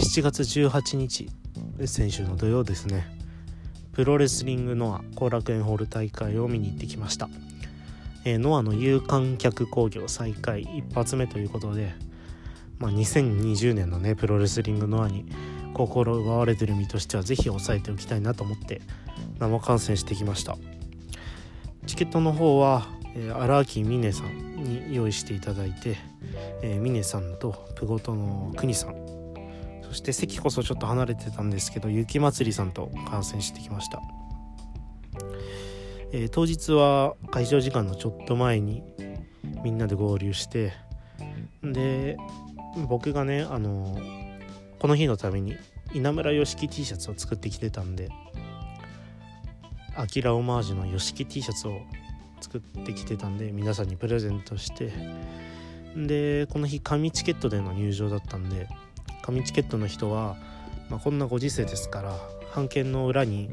7月18日先週の土曜ですね、プロレスリングノア後楽園ホール大会を見に行ってきました。ノアの有観客興行再開一発目ということで、2020年のねプロレスリングノアに心奪われてる身としてはぜひ押さえておきたいなと思って生観戦してきました。チケットの方は荒木美音さんに用意していただいて、美音さんとプゴトの国さん、そして席こそちょっと離れてたんですけど雪まつりさんと観戦してきました。当日は会場時間のちょっと前にみんなで合流して、で僕がねこの日のために稲村良樹 T シャツを作ってきてたんで、アキラオマージュの良樹 T シャツを作ってきてたんで皆さんにプレゼントして、でこの日紙チケットでの入場だったんで、紙チケットの人は、こんなご時世ですから版権の裏に、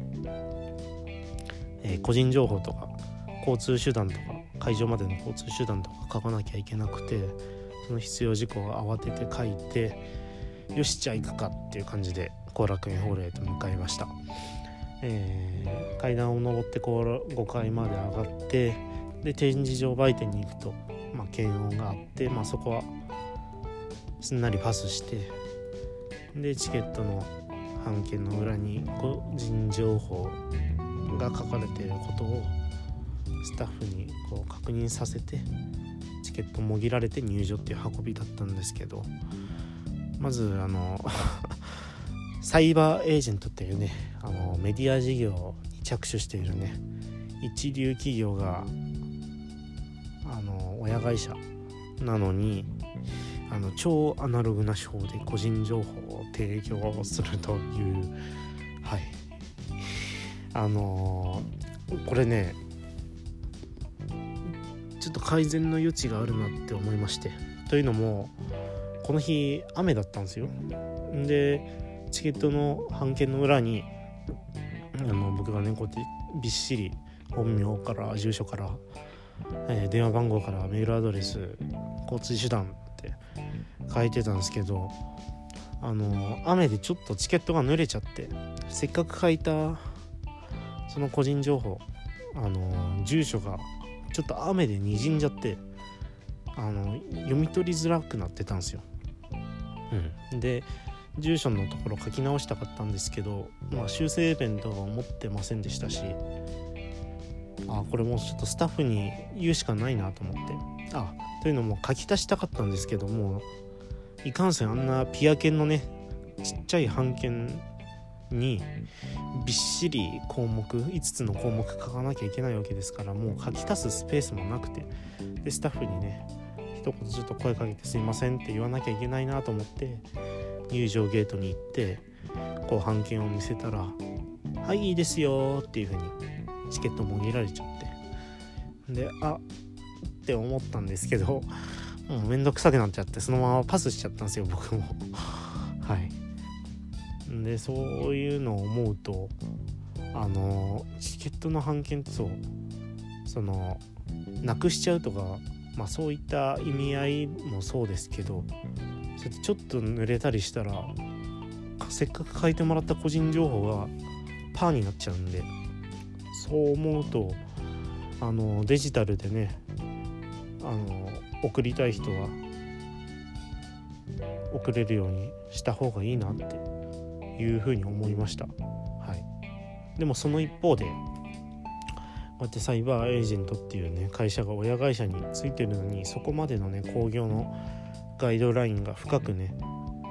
個人情報とか交通手段とか会場までの交通手段とか書かなきゃいけなくて、その必要事項を慌てて書いて、よしじゃあ行くかっていう感じで後楽園ホールへと向かいました。階段を上って5階まで上がって、で展示場売店に行くと、検温があって、そこはすんなりパスして、でチケットの版権の裏に個人情報が書かれていることをスタッフに確認させて、チケットもぎられて入場っていう運びだったんですけど、まずサイバーエージェントっていうねメディア事業に着手しているね一流企業が親会社なのに超アナログな手法で個人情報を提供するという、これねちょっと改善の余地があるなって思いまして、というのもこの日雨だったんですよ。でチケットの版権の裏に僕がねこうやってびっしり本名から住所から、電話番号からメールアドレス交通手段って書いてたんですけど、雨でちょっとチケットが濡れちゃって、せっかく書いたその個人情報住所がちょっと雨で滲んじゃって読み取りづらくなってたんですよ。で住所のところ書き直したかったんですけど、修正ペンとか持ってませんでしたし、これもうちょっとスタッフに言うしかないなと思って、というのも書き足したかったんですけども、いかんせんあんなピア犬のねちっちゃい版権にびっしり項目5つの項目書かなきゃいけないわけですから、もう書き足すスペースもなくて、でスタッフにね一言ちょっと声かけてすいませんって言わなきゃいけないなと思って入場ゲートに行って版権を見せたら、はいいいですよっていう風にチケットもぎられちゃって、でって思ったんですけど、もうめんどくさくなっちゃってそのままパスしちゃったんですよ僕もでそういうのを思うとチケットの版権ってなくしちゃうとか、そういった意味合いもそうですけど、それちょっと濡れたりしたらせっかく書いてもらった個人情報がパーになっちゃうんで、そう思うとデジタルでね送りたい人は送れるようにした方がいいなっていうふうに思いました。でもその一方でこうやってサイバーエージェントっていうね会社が親会社についてるのに、そこまでのね興行のガイドラインが深くね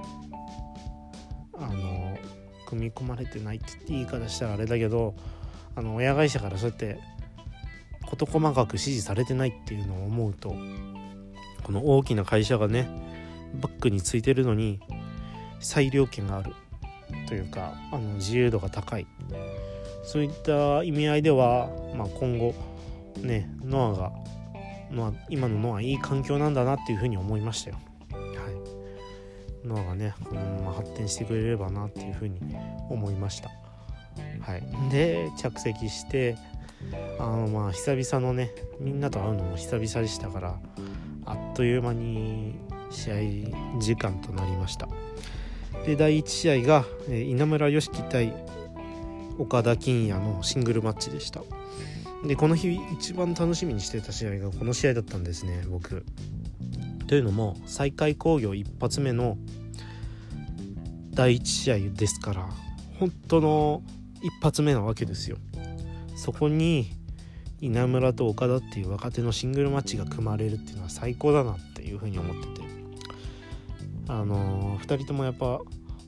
組み込まれてないって言い方したらあれだけど、親会社からそうやって事細かく指示されてないっていうのを思うと、この大きな会社がねバックについてるのに裁量権があるというか自由度が高い、そういった意味合いでは、今後ね今のノアいい環境なんだなっていうふうに思いましたよ。ノアがねこのまま発展してくれればなっていうふうに思いました。で着席して久々のねみんなと会うのも久々でしたから、あっという間に試合時間となりました。 で第1試合が、稲村良樹対岡田金也のシングルマッチでした。でこの日一番楽しみにしてた試合がこの試合だったんですね、僕。というのも西海工業一発目の第1試合ですから、本当の一発目なわけですよ。そこに稲村と岡田っていう若手のシングルマッチが組まれるっていうのは最高だなっていうふうに思ってて、2人ともやっぱ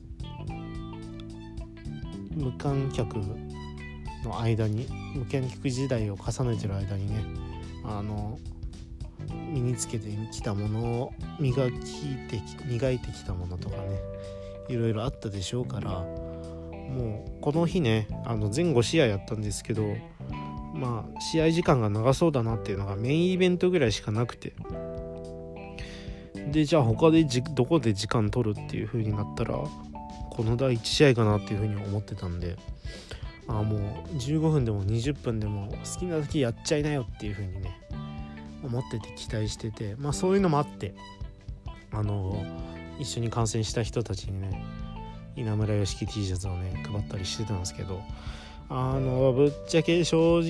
無観客の間に、無観客時代を重ねてる間にね、身につけてきたものを磨いてきたものとかね、いろいろあったでしょうから、もうこの日ね全5試合やったんですけど、試合時間が長そうだなっていうのがメインイベントぐらいしかなくて、でじゃあ他でどこで時間取るっていう風になったらこの第1試合かなっていう風に思ってたんで、もう15分でも20分でも好きな時やっちゃいなよっていう風にね思ってて期待してて、そういうのもあって一緒に観戦した人たちにね稲村良樹 T シャツをね配ったりしてたんですけど、ぶっちゃけ正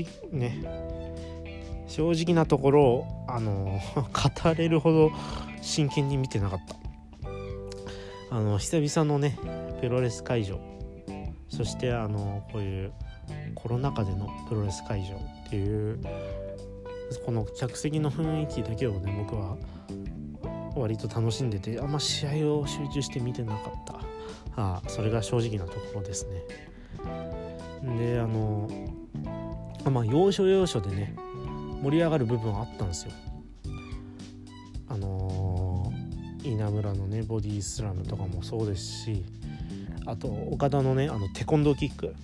直なところ語れるほど真剣に見てなかった。久々のねプロレス会場、そしてこういうコロナ禍でのプロレス会場っていうこの客席の雰囲気だけをね僕は割と楽しんでて、あんま試合を集中して見てなかった。それが正直なところですね。で要所要所でね盛り上がる部分はあったんですよ。稲村のねボディースラムとかもそうですし、あと岡田のねテコンドーキック、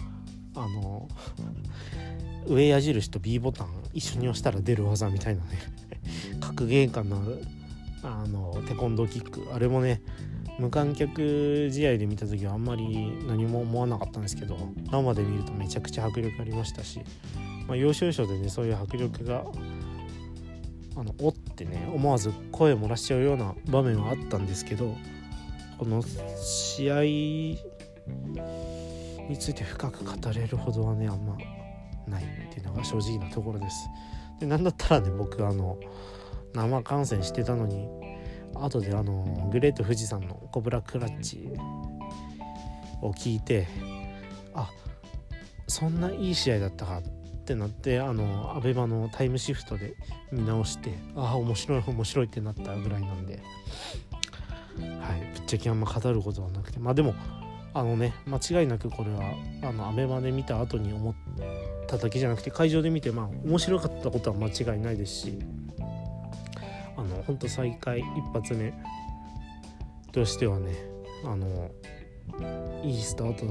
上矢印と B ボタン一緒に押したら出る技みたいなね格ゲー感のあるテコンドーキック、あれもね無観客試合で見た時はあんまり何も思わなかったんですけど、生で見るとめちゃくちゃ迫力ありましたし、要所要所でねそういう迫力がおってね思わず声を漏らしちゃうような場面はあったんですけど、この試合について深く語れるほどはねあんまないっていうのが正直なところです。でなんだったらね僕生観戦してたのに後でグレート富士山のコブラクラッチを聞いて、そんないい試合だったかってなって、アベマのタイムシフトで見直して、面白いってなったぐらいなんで、ぶっちゃけあんま語ることはなくて、でも間違いなくこれはアベマで見た後に思っただけじゃなくて、会場で見て面白かったことは間違いないですし、ほんと再開一発目としてはねいいスタート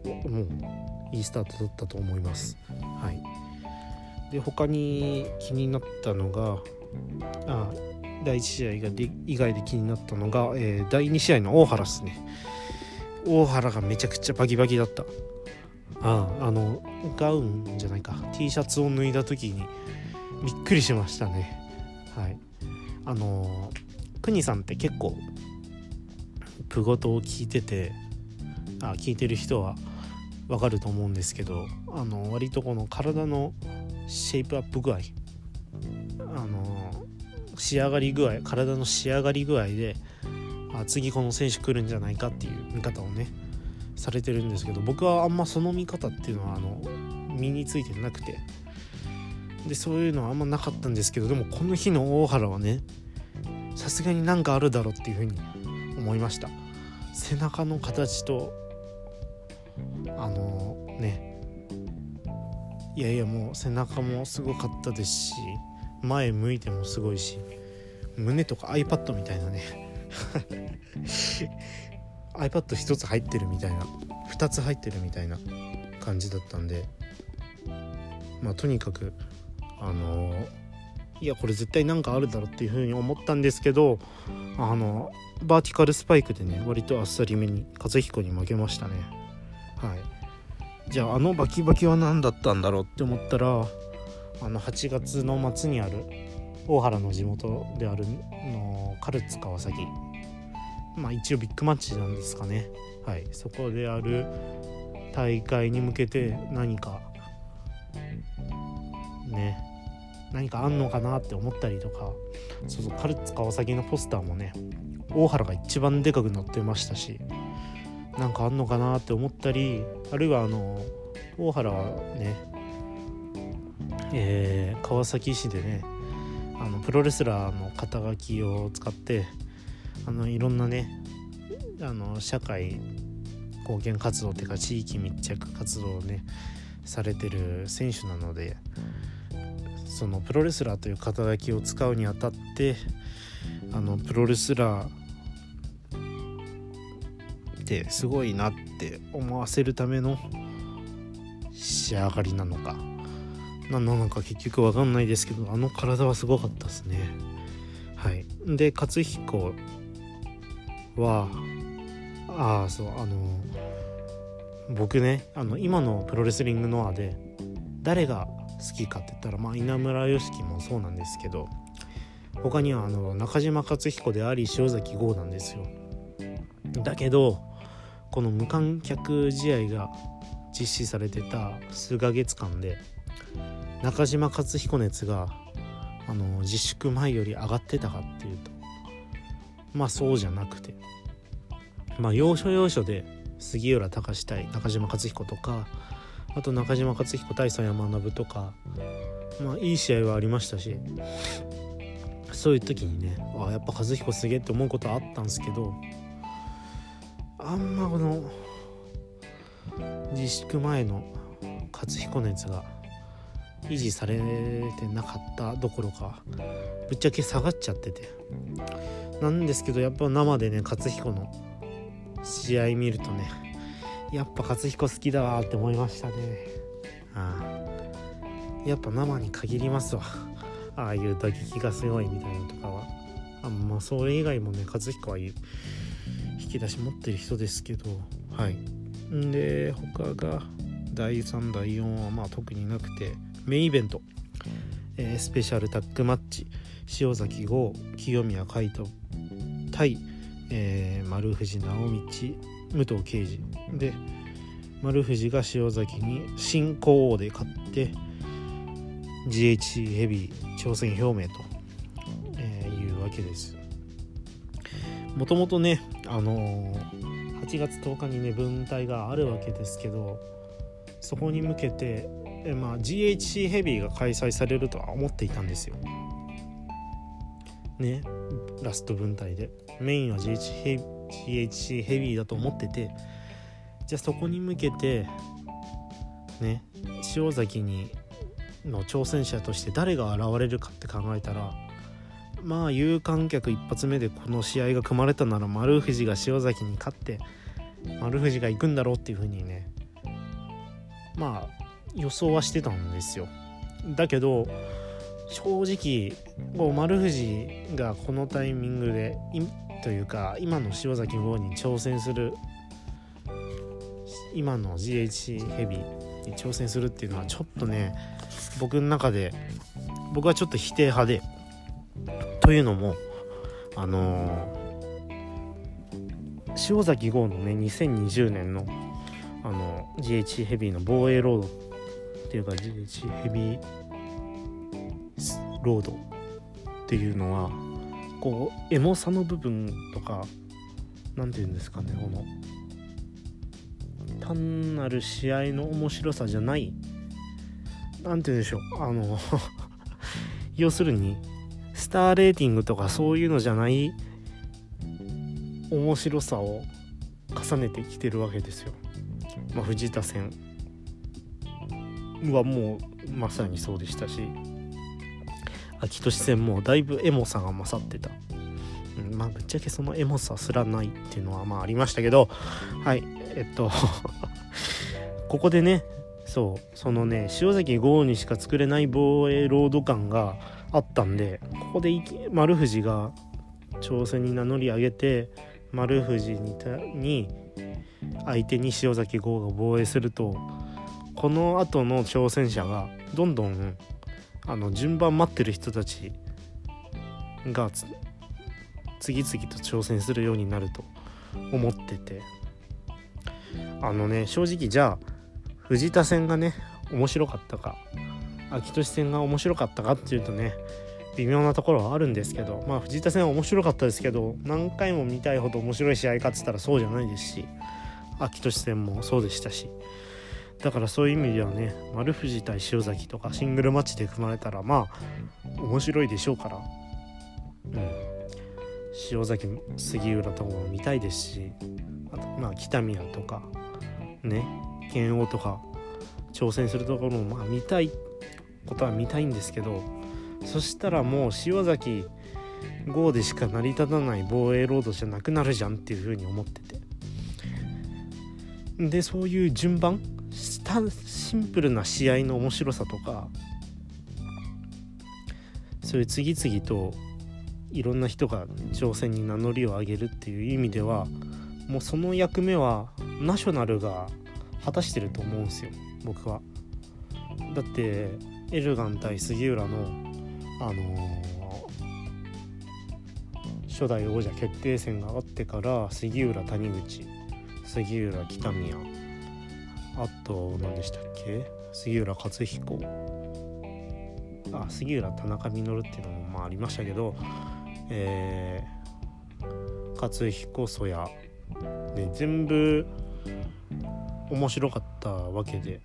だったと思います。で他に気になったのが第1試合以外で気になったのが、第2試合の大原ですね。大原がめちゃくちゃバキバキだった。ガウンじゃないか T シャツを脱いだ時にびっくりしましたね。国さんって結構プゴトを聞いてて聞いてる人はわかると思うんですけど、割とこの体のシェイプアップ具合、体の仕上がり具合で次この選手来るんじゃないかっていう見方をねされてるんですけど、僕はあんまその見方っていうのは身についてなくて、でそういうのはあんまなかったんですけど、でもこの日の大原はねさすがになんかあるだろうっていうふうに思いました。背中の形ともう背中もすごかったですし、前向いてもすごいし、胸とか iPad みたいなねiPad 一つ入ってるみたいな、2つ入ってるみたいな感じだったんで、とにかくこれ絶対なんかあるだろうっていう風に思ったんですけど、バーティカルスパイクでね割とあっさりめに和彦に負けましたね。じゃあバキバキは何だったんだろうって思ったら、8月の末にある大原の地元であるカルツ川崎一応ビッグマッチなんですかね。はい、そこである大会に向けて何かあんのかなって思ったりとか、カルツ川崎のポスターもね、大原が一番でかく載ってましたし、なんかあんのかなって思ったり、あるいは大原はね、川崎市でね、プロレスラーの肩書きを使っていろんなね社会貢献活動っていうか地域密着活動をねされてる選手なので、そのプロレスラーという肩書きを使うにあたってプロレスラーってすごいなって思わせるための仕上がりなのか何なのか結局分かんないですけど、体はすごかったですね。はい。で勝彦は僕ね今のプロレスリングノアで誰が好きかって言ったら稲村良樹もそうなんですけど、他には中島勝彦であり塩崎豪なんですよ。だけどこの無観客試合が実施されてた数ヶ月間で中島勝彦熱が自粛前より上がってたかっていうとそうじゃなくて、要所要所で杉浦隆対中島勝彦とか、あと中島勝彦対曽山学とかいい試合はありましたし、そういう時にねやっぱ和彦すげえって思うことはあったんですけど、あんまこの自粛前の勝彦熱が維持されてなかったどころかぶっちゃけ下がっちゃっててなんですけど、やっぱ生でね勝彦の試合見るとねやっぱ勝彦好きだわって思いましたね。やっぱ生に限りますわ、ああいう打撃がすごいみたいなとかは。それ以外もね勝彦は引き出し持ってる人ですけど、はい。で他が第3第4は特になくて、メインイベント、スペシャルタッグマッチ塩崎豪清宮海斗対、丸藤直道武藤敬司で、丸藤が塩崎に新興王で勝って GHC ヘビー挑戦表明と、いうわけです。もともとね8月10日にね分隊があるわけですけど、そこに向けてGHC ヘビーが開催されるとは思っていたんですよね。ラスト分隊でメインは GHC ヘビーだと思ってて、じゃあそこに向けてね塩崎の挑戦者として誰が現れるかって考えたら、有観客一発目でこの試合が組まれたなら丸藤が塩崎に勝って丸藤が行くんだろうっていう風にね予想はしてたんですよ。だけど正直丸藤がこのタイミングでというか今の塩崎豪に挑戦する、今の GHC ヘビーに挑戦するっていうのはちょっとね僕の中で僕はちょっと否定派で、というのも塩崎豪のね2020年のGHC ヘビーの防衛ロードっていうか GHC ヘビーロードっていうのはエモさの部分とかなんていうんですかね、単なる試合の面白さじゃない、なんていうんでしょう要するにスターレーティングとかそういうのじゃない面白さを重ねてきてるわけですよ。藤田戦はもうまさにそうでしたし、秋年戦もだいぶエモさが勝ってた。ぶっちゃけそのエモさすらないっていうのはありましたけど、はいここでねそのね塩崎豪にしか作れない防衛ロード感があったんで、ここで丸藤が挑戦に名乗り上げて丸藤に相手に塩崎豪が防衛すると、この後の挑戦者がどんどん順番待ってる人たちが次々と挑戦するようになると思ってて、正直じゃあ藤田戦がね面白かったか秋俊戦が面白かったかっていうとね微妙なところはあるんですけど、藤田戦は面白かったですけど、何回も見たいほど面白い試合かっつったらそうじゃないですし、秋俊戦もそうでしたし、だからそういう意味ではね丸藤対塩崎とかシングルマッチで組まれたら面白いでしょうから、塩崎杉浦とかも見たいですし、あと北宮とかね剣王とか挑戦するところも見たいことは見たいんですけど、そしたらもう塩崎5でしか成り立たない防衛ロードじゃなくなるじゃんっていう風に思ってて、でそういう順番シンプルな試合の面白さとか、そういう次々といろんな人が挑戦に名乗りを上げるっていう意味ではもうその役目はナショナルが果たしてると思うんですよ僕は。だってエルガン対杉浦の初代王者決定戦があってから杉浦谷口、杉浦北宮、あと何でしたっけ、杉浦克彦、杉浦田中稔っていうのもありましたけど、克彦曽谷で全部面白かったわけで、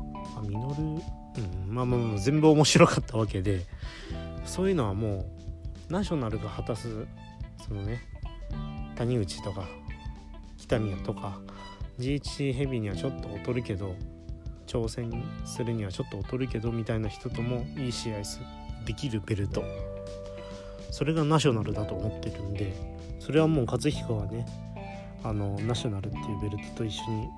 全部面白かったわけで、そういうのはもうナショナルが果たすそのね谷口とか北宮とか GHC ヘビーにはちょっと劣るけど挑戦するにはちょっと劣るけどみたいな人ともいい試合できるベルト、それがナショナルだと思ってるんで、それはもう勝彦はねナショナルっていうベルトと一緒に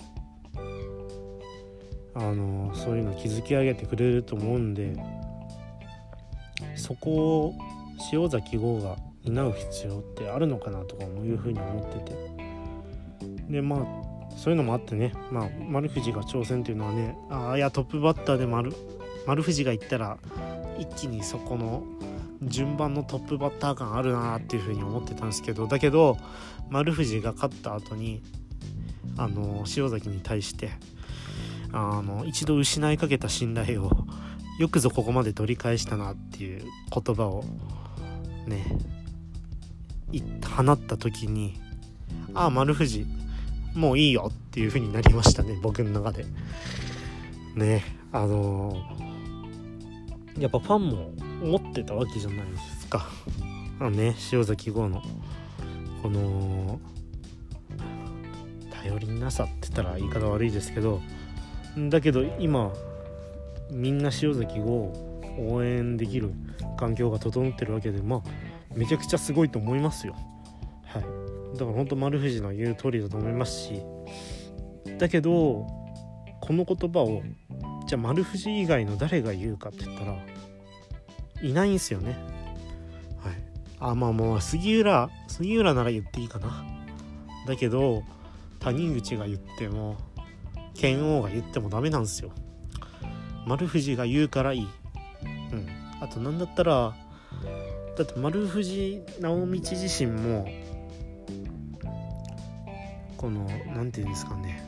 そういうのを築き上げてくれると思うんで、そこを塩崎豪が担う必要ってあるのかなとかいうふうに思ってて、でそういうのもあってね、丸藤が挑戦っていうのはね、トップバッターで丸藤がいったら一気にそこの順番のトップバッター感あるなっていうふうに思ってたんですけど、だけど丸藤が勝った後に塩崎に対して一度失いかけた信頼をよくぞここまで取り返したなっていう言葉をね放った時に、丸藤もういいよっていう風になりましたね僕の中でね。やっぱファンも思ってたわけじゃないですか。塩崎豪のこの頼りなさって言ったら言い方悪いですけど、だけど今みんな塩崎豪を応援できる環境が整ってるわけで、めちゃくちゃすごいと思いますよ。だから本当丸藤の言う通りだと思いますし、だけどこの言葉をじゃあ丸藤以外の誰が言うかって言ったらいないんですよね。杉浦なら言っていいかな。だけど谷口が言っても剣王が言ってもダメなんですよ。丸藤が言うからいい。あとなんだったらだって丸藤直道自身もこのなんていうんですかね、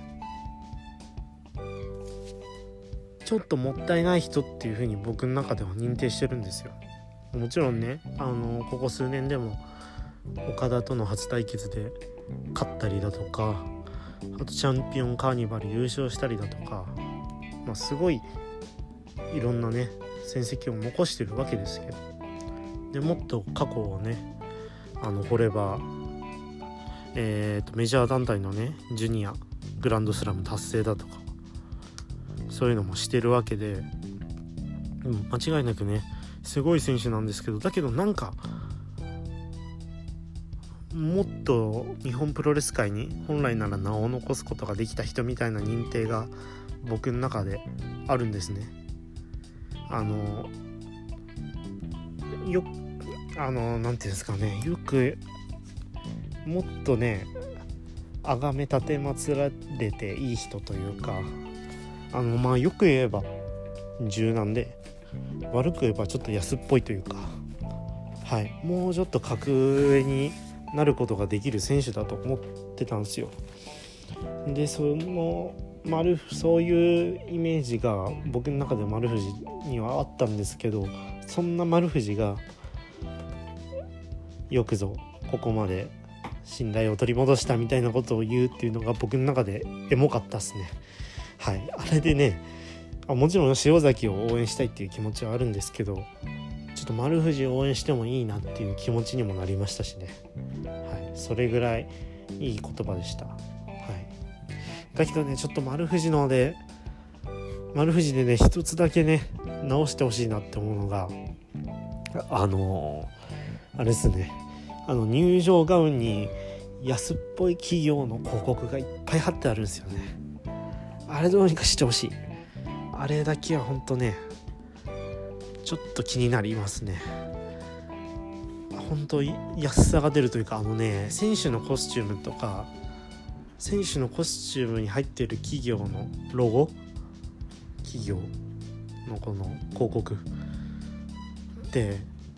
ちょっともったいない人っていう風に僕の中では認定してるんですよ。もちろんねここ数年でも岡田との初対決で勝ったりだとか、あとチャンピオンカーニバル優勝したりだとか、すごいいろんなね戦績を残してるわけですけど、でもっと過去をね掘ればメジャー団体のねジュニアグランドスラム達成だとかそういうのもしてるわけで、間違いなくねすごい選手なんですけど、だけどなんかもっと日本プロレス界に本来なら名を残すことができた人みたいな認定が僕の中であるんですね。なんていうんですかね、よくもっとね崇め立てまつられていい人というか、よく言えば柔軟で悪く言えばちょっと安っぽいというか、 はい、もうちょっと格上になることができる選手だと思ってたんですよ。でそういうイメージが僕の中で丸藤にはあったんですけど、そんな丸藤がよくぞここまで信頼を取り戻したみたいなことを言うっていうのが僕の中でエモかったですね。はい、あれでね、もちろん塩崎を応援したいっていう気持ちはあるんですけど、ちょっと丸藤を応援してもいいなっていう気持ちにもなりましたしね。はい、それぐらいいい言葉でした。はい、だけどね、ちょっと丸藤でね一つだけね直してほしいなって思うのがあれですね、入場ガウンに安っぽい企業の広告がいっぱい貼ってあるんですよね。あれどうにかしてほしい。あれだけはほんとねちょっと気になりますね。本当安さが出るというか、選手のコスチュームとか選手のコスチュームに入っている企業のロゴ、企業のこの広告で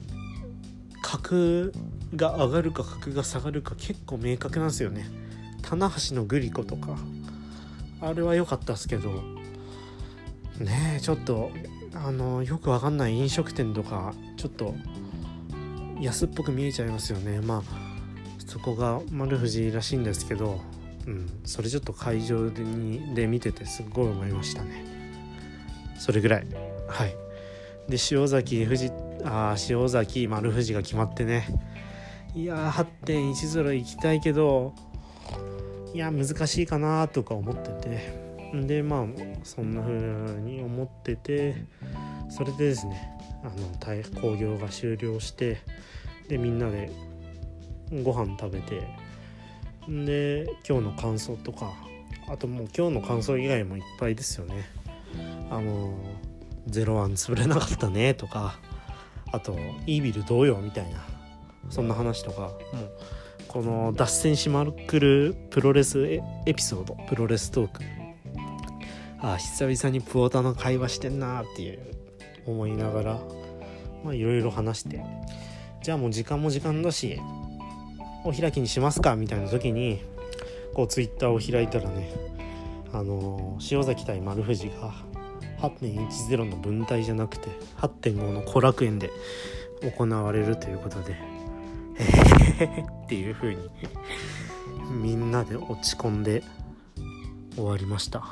格が上がるか格が下がるか結構明確なんですよね。棚橋のグリコとかあれは良かったですけどね、ちょっとよくわかんない飲食店とかちょっと安っぽく見えちゃいますよね。そこが丸藤らしいんですけど、それちょっと会場で見ててすごい思いましたね。それぐらい。はい。で塩崎丸藤が決まってね、いや 8.10 行きたいけど難しいかなとか思ってて、でそんな風に思ってて、それでですね興行が終了して、でみんなでご飯食べて、で今日の感想とか、あともう今日の感想以外もいっぱいですよね。0-1潰れなかったねとか、あとイービルどうよみたいな、そんな話とか、もうこの脱線しまくるプロレスエピソード、プロレストーク、久々にプオタの会話してんなっていう思いながらいろいろ話して、じゃあもう時間も時間だしお開きにしますかみたいな時にこうツイッターを開いたらね、塩崎対丸藤が 8.10 の分隊じゃなくて 8.5 の後楽園で行われるということでっていう風にみんなで落ち込んで終わりました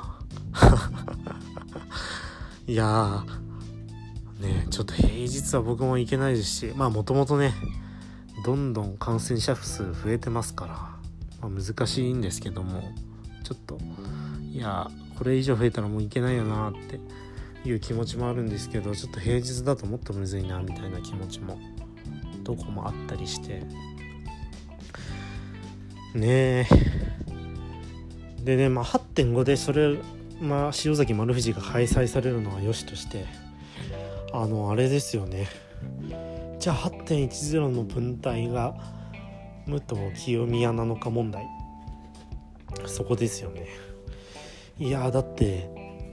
いやね、ちょっと平日は僕も行けないですし、もともとねどんどん感染者数増えてますから、難しいんですけども、ちょっとこれ以上増えたらもう行けないよなっていう気持ちもあるんですけど、ちょっと平日だともっとむずいなみたいな気持ちもどこもあったりしてね。でね、8.5 でそれ塩崎丸藤が開催されるのはよしとして、あれですよね、じゃあ 8.10 の分隊が武藤清宮なのか問題、そこですよね。だって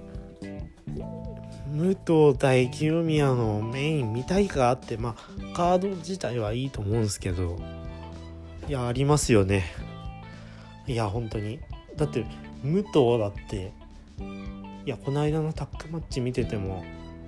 武藤対清宮のメイン見たいかって、カード自体はいいと思うんですけど、ありますよね。本当にだって武藤だってこの間のタッグマッチ見てても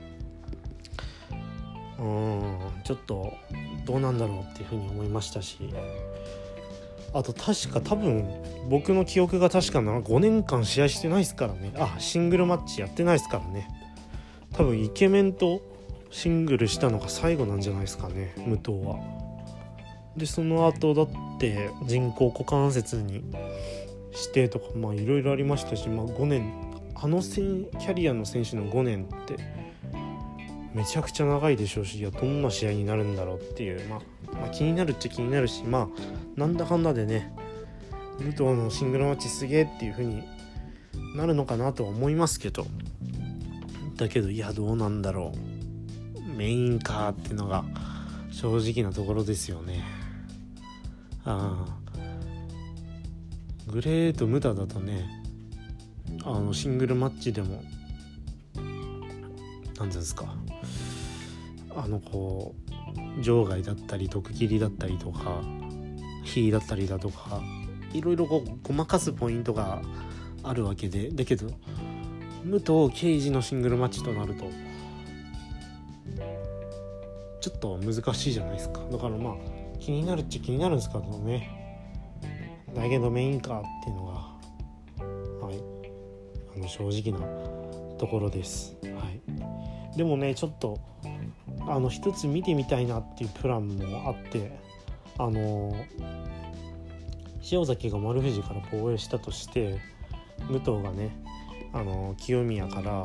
ちょっとどうなんだろうっていうふうに思いましたし、あと多分僕の記憶が確かな5年間試合してないですからね。シングルマッチやってないですからね。多分イケメンとシングルしたのが最後なんじゃないですかね、武藤は。でその後だって人工股関節に指定とかいろいろありましたし、5年キャリアの選手の5年ってめちゃくちゃ長いでしょうし、どんな試合になるんだろうっていう、気になるっちゃ気になるし、なんだかんだでね武藤のシングルマッチすげえっていう風になるのかなとは思いますけど、だけどどうなんだろう、メインかっていうのが正直なところですよね。グレート無駄だとね、シングルマッチでもなんですか、 場外だったり毒斬りだったりとか火だったりだとかいろいろごまかすポイントがあるわけで、だけど武藤敬司のシングルマッチとなるとちょっと難しいじゃないですか。だからまあ気になるっちゃ気になるんですけどね、だけどメインかっていうのが正直なところです。でもねちょっと一つ見てみたいなっていうプランもあって、塩崎が丸藤から防衛したとして武藤がね清宮から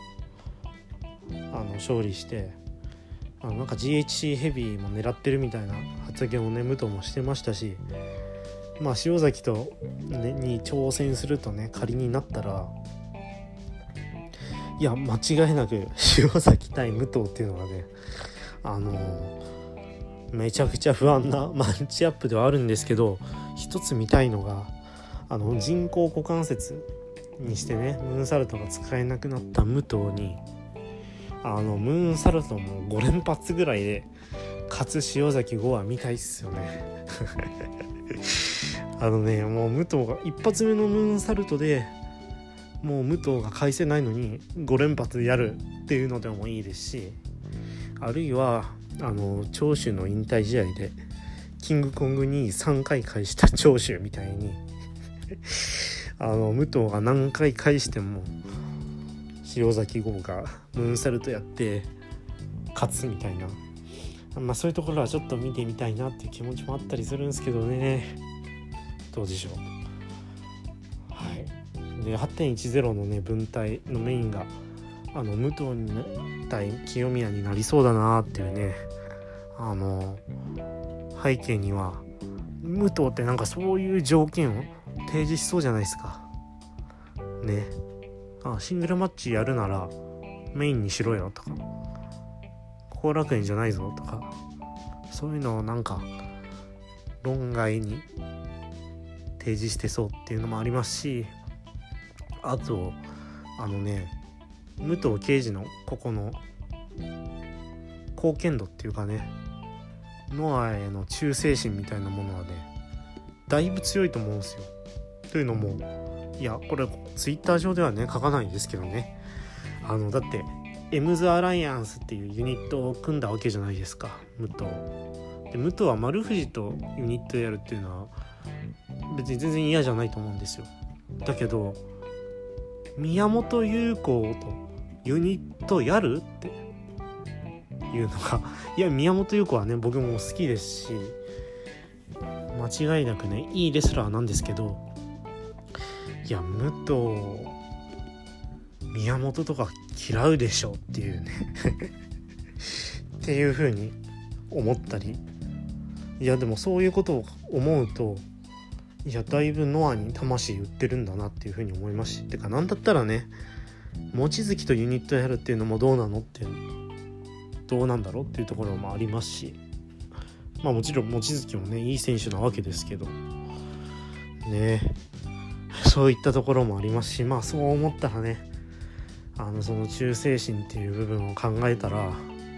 勝利してなんか GHC ヘビーも狙ってるみたいな発言をね武藤もしてましたし、まあ塩崎と、ね、に挑戦するとね仮になったらいや間違いなく塩崎対武藤っていうのがねめちゃくちゃ不安なマッチアップではあるんですけど、一つ見たいのが人工股関節にしてねムーンサルトが使えなくなった武藤にムーンサルトも5連発ぐらいで勝つ塩崎5は見たいっすよねもう武藤が一発目のムーンサルトでもう武藤が返せないのに5連発やるっていうのでもいいですし、あるいは長州の引退試合でキングコングに3回返した長州みたいに武藤が何回返しても塩崎豪がムーンサルトやって勝つみたいな、そういうところはちょっと見てみたいなっていう気持ちもあったりするんですけどね、どうでしょう。で 8.10 のね分隊のメインが武藤対清宮になりそうだなっていうね背景には武藤ってなんかそういう条件を提示しそうじゃないですかね。シングルマッチやるならメインにしろよとか後楽園じゃないぞとかそういうのをなんか論外に提示してそうっていうのもありますし、あと武藤敬司のここの貢献度っていうかねノアへの忠誠心みたいなものはねだいぶ強いと思うんですよ。というのもいやこれツイッター上ではね書かないんですけどねだってエムズアライアンスっていうユニットを組んだわけじゃないですか武藤で。武藤は丸藤とユニットやるっていうのは別に全然嫌じゃないと思うんですよ。だけど宮本優子とユニットやるっていうのがいや宮本優子はね僕も好きですし間違いなくねいいレスラーなんですけど、いや武藤宮本とか嫌うでしょっていうねっていう風に思ったり、いやでもそういうことを思うといやだいぶノアに魂売ってるんだなっていう風に思いますし、てかなんだったらね望月とユニットやるっていうのもどうなのってどうなんだろうっていうところもありますし、もちろん望月もねいい選手なわけですけどね、そういったところもありますし、そう思ったらねその忠誠心っていう部分を考えたら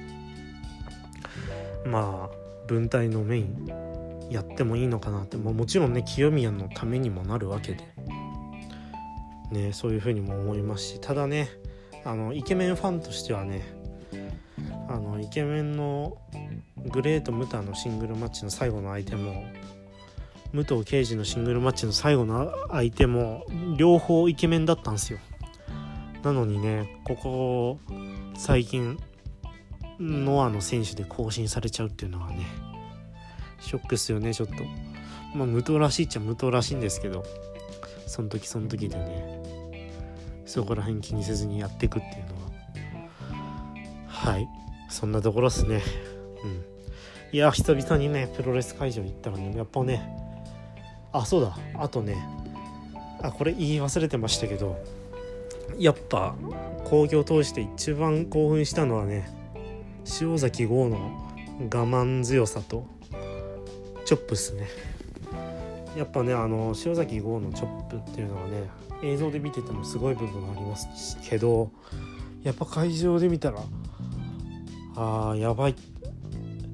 分隊のメインやってもいいのかなって、もちろんね清宮のためにもなるわけでね、そういう風にも思いますし、ただねイケメンファンとしてはねイケメンのグレート・ムタのシングルマッチの最後の相手も武藤敬司のシングルマッチの最後の相手も両方イケメンだったんですよ。なのにねここ最近ノアの選手で更新されちゃうっていうのはねショックっすよね。ちょっと武藤らしいっちゃ武藤らしいんですけど、その時その時でねそこら辺気にせずにやっていくっていうのはそんなところっすね。いや久々にねプロレス会場行ったらねやっぱねそうだあとねこれ言い忘れてましたけど、やっぱ興行を通して一番興奮したのはね塩崎豪の我慢強さとチョップっすね。やっぱね塩崎豪のチョップっていうのはね映像で見ててもすごい部分ありますけど、やっぱ会場で見たらやばい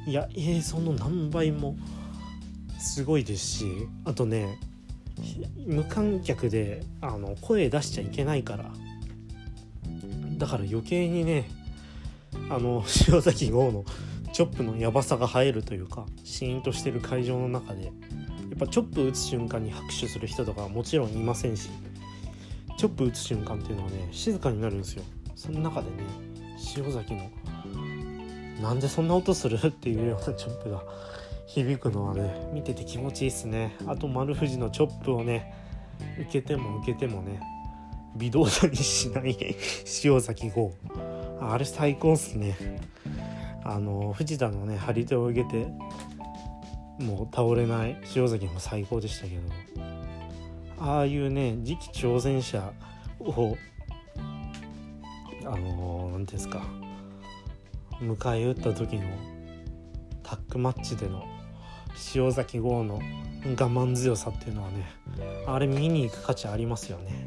いやその何倍もすごいですし、あとね無観客で声出しちゃいけないから、だから余計にね塩崎豪のチョップのヤバさが映えるというか、シーンとしてる会場の中でやっぱチョップ打つ瞬間に拍手する人とかはもちろんいませんし、チョップ打つ瞬間っていうのはね静かになるんですよ。その中でね塩崎のなんでそんな音するっていうようなチョップが響くのはね見てて気持ちいいっすね。あと丸藤のチョップをね受けてもね微動だにしない塩崎豪、あれ最高っすね。藤田のね張り手を受けてもう倒れない塩崎も最高でしたけど、ああいうね次期挑戦者をなんていうんですか、迎え撃った時のタッグマッチでの塩崎豪の我慢強さっていうのはね、あれ見に行く価値ありますよね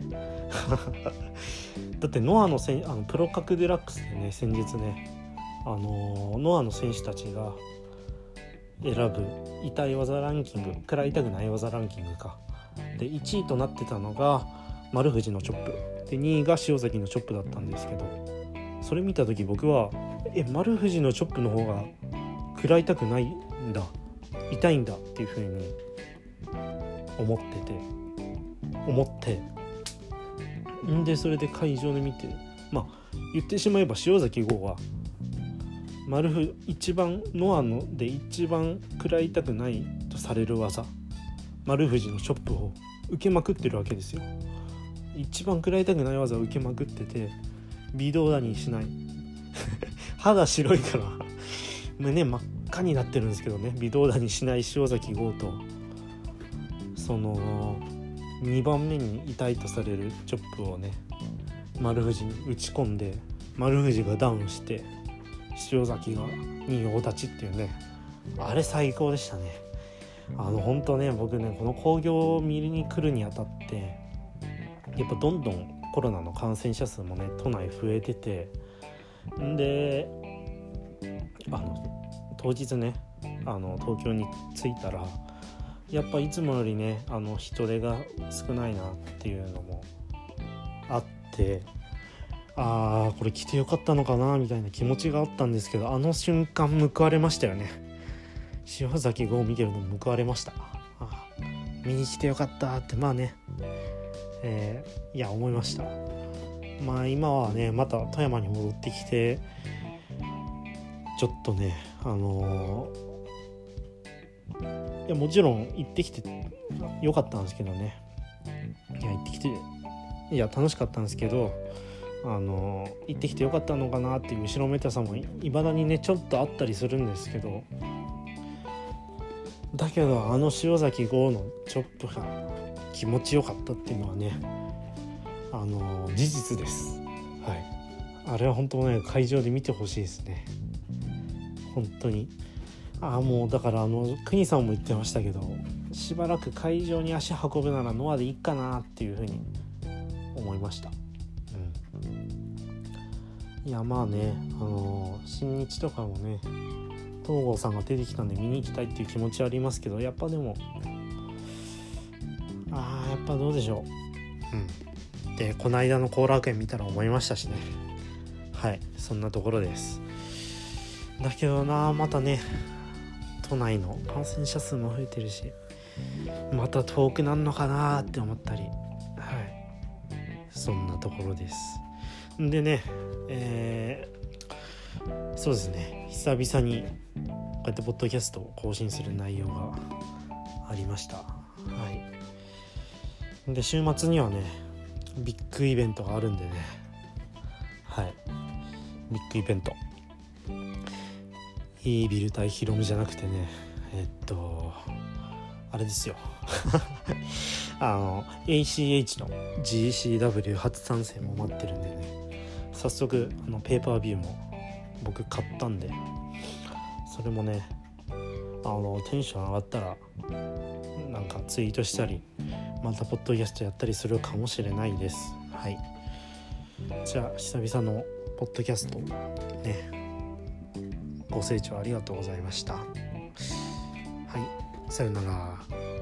だってノアのプロ格デラックスでね先日ねノアの選手たちが選ぶ痛い技ランキング、食らいたくない技ランキングかで1位となってたのが丸藤のチョップで、2位が塩崎のチョップだったんですけど、それ見た時僕は丸藤のチョップの方が食らいたくないんだ、痛いんだっていう風に思ってんで、それで会場で見て、言ってしまえば塩崎豪は一番ノアので一番食らいたくないとされる技丸藤のチョップを受けまくってるわけですよ。一番食らいたくない技を受けまくってて微動だにしない肌白いから胸真っ赤になってるんですけどね、微動だにしない塩崎豪とその2番目に痛いとされるチョップをね丸藤に打ち込んで、丸藤がダウンして塩崎が2位大立ちっていうね、あれ最高でしたね。本当ね僕ねこの興行を見に来るにあたってやっぱどんどんコロナの感染者数もね都内増えてて、んで当日ね東京に着いたらやっぱいつもよりね人手が少ないなっていうのもあって、これ来てよかったのかなみたいな気持ちがあったんですけど、あの瞬間報われましたよね。塩崎豪を見てるの報われました。見に来てよかったっていや思いました。今はねまた富山に戻ってきてちょっとねいやもちろん行ってきてよかったんですけどね、行ってきて楽しかったんですけど行ってきてよかったのかなっていう後ろめたさもいまだにねちょっとあったりするんですけど、だけど塩崎豪のチョップが気持ちよかったっていうのはね事実です。あれは本当ね会場で見てほしいですね本当に。もうだから国さんも言ってましたけど、しばらく会場に足運ぶならノアでいいかなっていうふうに思いました。いや新日とかもね東郷さんが出てきたんで見に行きたいっていう気持ちはありますけど、やっぱでもやっぱどうでしょう。でこの間の後楽園見たら思いましたしね。そんなところです。だけどまたね都内の感染者数も増えてるしまた遠くなんのかなって思ったり、そんなところです。でねそうですね、久々にこうやってポッドキャストを更新する内容がありました。で週末にはねビッグイベントがあるんでね、ビッグイベントイービル対ヒロムじゃなくてねあれですよACH の GCW 初参戦も待ってるんでね、早速ペーパービューも僕買ったんで、それもねテンション上がったらなんかツイートしたりまたポッドキャストやったりするかもしれないです。じゃあ久々のポッドキャストねご清聴ありがとうございました。はい、さよなら。